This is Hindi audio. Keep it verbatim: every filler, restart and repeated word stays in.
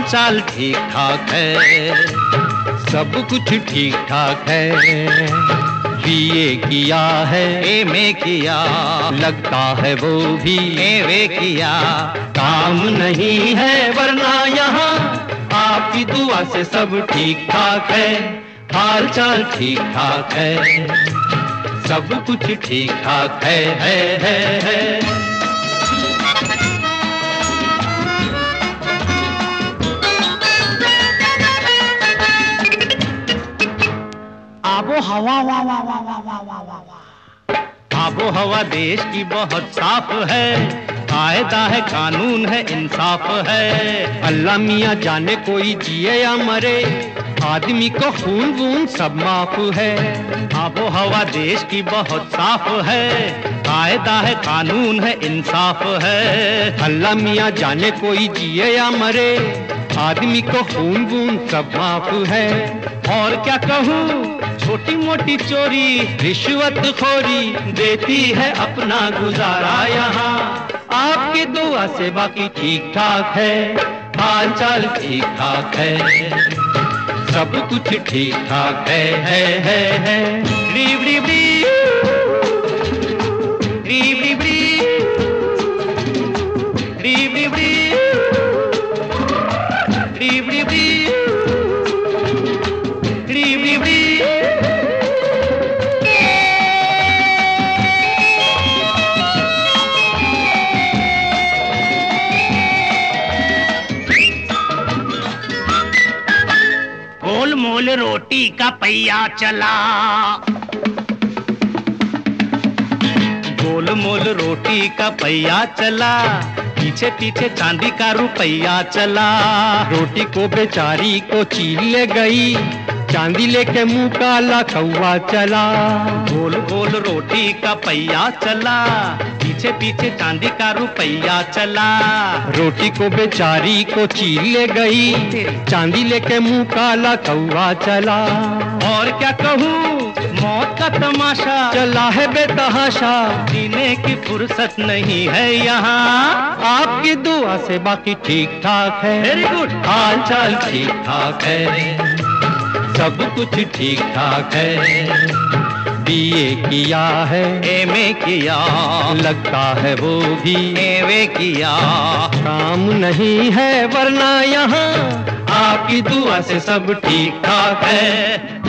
चाल ठीक ठाक है, सब कुछ ठीक ठाक है। बीए किया है, एमए किया, लगता है वो भी एवे किया। काम नहीं है वरना यहाँ आपकी दुआ से सब ठीक ठाक है, हाल चाल ठीक ठाक है, सब कुछ ठीक ठाक है, है, है, है। आबो हवा वाह वाह वाह वाह वाह वाह वाह वाह। आबो हवा देश की बहुत साफ है, कायदा है, कानून है, इंसाफ है। अल्लाह मियाँ जाने कोई जिए या मरे, आदमी को खून वून सब माफ है। आबो हवा देश की बहुत साफ है, कायदा है, कानून है, इंसाफ है। अल्लाह मियाँ जाने कोई जिए या मरे, आदमी को खून वून सब माफ है। और क्या कहूँ, छोटी मोटी चोरी रिश्वत खोरी देती है अपना गुजारा यहाँ। आपकी दुआ से बाकी ठीक ठाक है, हाल चाल ठीक ठाक है, सब कुछ ठीक ठाक है, है, है, है। रीब रीब रीब रीब रीब रीब रीब रीब रीब रीब रीब। गोल मोल रोटी का पहिया चला, गोल मोल रोटी का पहिया चला, पीछे पीछे चांदी का रुपया चला। रोटी को बेचारी को चीर ले गई, चांदी लेके मुंह काला कौवा चला। गोल गोल रोटी का पहिया चला, पीछे पीछे चांदी का रुपया चला। रोटी को बेचारी को चीर ले गई, चांदी लेके मुंह काला कौवा चला। और क्या कहूँ, मौत का तमाशा चला है बेतहाशा, जीने की फुर्सत नहीं है यहाँ। आपकी दुआ से बाकी ठीक ठाक है, वेरी गुड, हाल चाल ठीक ठाक है, सब कुछ ठीक ठाक है। बीए किया है, एमए किया, लगता है वो भी एवे किया। काम नहीं है वरना यहाँ आपकी दुआ से सब ठीक ठाक है।